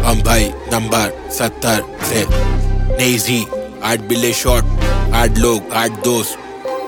हम भाई नंबर 70 से नेजी 8 बिले शॉट 8 लोग 8 दोस्त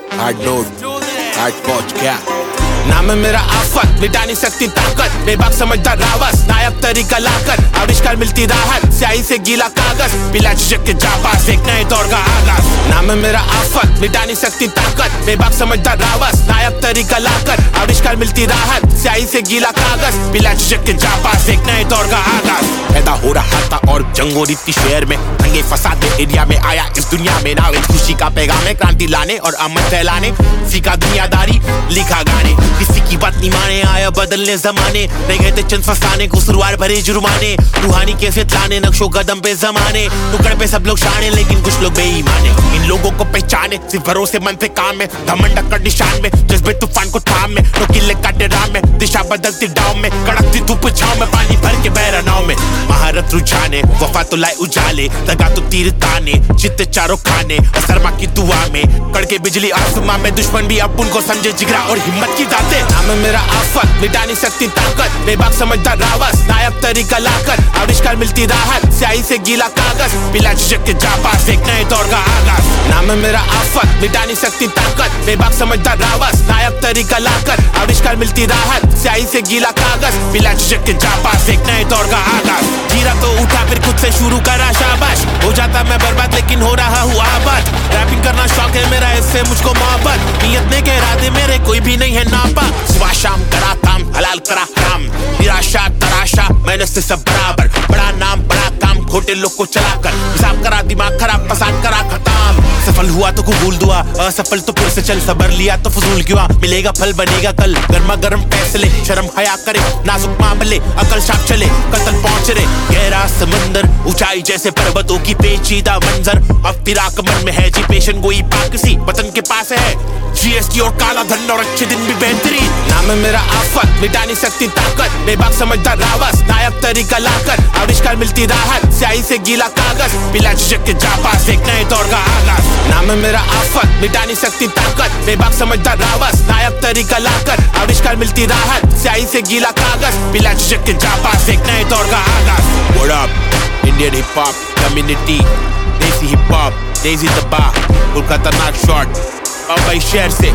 8 नोट 8 पहुंच क्या नाम है मेरा आफत मिटा नहीं सकती ताकत बेबाक समझदार रावस नायक तरीका लाकर आविष्कार मिलती राहत स्याही से गीला कागज बिला झिझक के जाबाज एक नए दौर का आगाज नाम है मेरा आफत मिटा नहीं सकती ताकत बेबाक समझदार रावस नायक तरीका लाकर आविष्कार मिलती राहत स्याही से गीला कागज बिला झिझक के जाबाज एक नए दौर का आगाज पैदा हो रहा था और जंगो रीति शहर में दंगे फसाद एरिया में आया इस दुनिया में ना खुशी का पैगाम है क्रांति लाने और अमन फैलाने सीखा दुनियादारी लिखा गाने किसी की बात नहीं माने आया बदलने जमाने रह गए थे चंद फसाने कुसुरवार भरे जुर्माने रूहानी कैसे लाने नक्शो कदम पे जमाने टुकड़े पे सब लोग शाने लेकिन कुछ लोग बेईमाने इन लोगों को पहचाने सिर्फ भरोसे मन पे काम में घमंड टक्कर निशान में जज्बे तूफान को थाम में तो किले काटे राम में दिशा बदलती डाव में कड़कती धूप छाव में पानी भर के बह नाव में महारत रुझाने वफा तो लाए उजाले लगा तो तीर ताने चित्ते चारों खाने असरमा की दुआ में कड़के बिजली आसमां में दुश्मन भी अब उनको समझे जिगरा और हिम्मत की दाते नाम है मेरा आफत मिटा नहीं सकती ताकत बेबाक समझदार रावस नायक तरीका लाकर आविष्कार मिलती राहत स्याही से गीला कागज बिला झिझक के जाबाज एक नए दौर का आगाज नाम है मेरा आफत मिटा नहीं सकती ताकत बेबाक समझदार रावस नायक तरीका लाकर आविष्कार मिलती राहत स्याही से गीला कागज बिला झिझक के जाबाज एक नए दौर का आगाज गिरा तो उठा फिर खुद से शुरू करा शाबाश हो जाता मैं बर्बाद लेकिन हो रहा हूँ आबाद रैपिंग करना शौक है मेरा इससे मुझको मोहब्बत नियत ने के इरादे मेरे कोई भी नहीं है नापा सुबह शाम करा काम हलाल करा हराम निराशा तराशा मैंने से सब बराबर बड़ा नाम बड़ा काम खोटे लोग को चलाकर हिसाब करा दिमाग खराब पसंद करा खत्म सफल हुआ तो कबूल दुआ असफल तो फिर से चल सबर लिया तो फजूल क्यों मिलेगा फल बनेगा कल गर्मा गर्म फैसले शर्म हया करे नाजुक मामले अकल शाप चले कतल पहुंच रहे गहरा समंदर ऊंचाई जैसे पर्वतों की पेचीदा मंजर अब फिराक मन में है जी पेशन गोई पाक सी वतन के पास है जीएसटी और काला धन और अच्छे दिन भी बेहतरीन नाम है मेरा आफत मिटा नहीं सकती ताकत बेबाक समझदार रावस नायक तरीका लाकर आविष्कार मिलती राहत स्याही से गीला कागज बिला झिझक के जाबाज एक नए दौर का आगाज नाम है मेरा आफत मिटा नहीं सकती ताकत बेबाक समझदार रावस नायक तरीका लाकर आविष्कार मिलती राहत स्याही से गीला कागज बिला झिझक के जाबाज एक नए दौर का आगाज What up Indian hip hop community desi hip hop desi दबा और खतरनाक शॉट बम्बई शहर से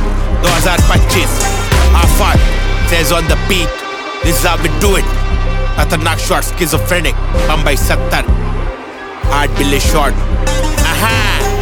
2025 आफत says on the beat this is how we do it खतरनाक शॉट schizophrenic बम्बई 70 8 बिले शॉट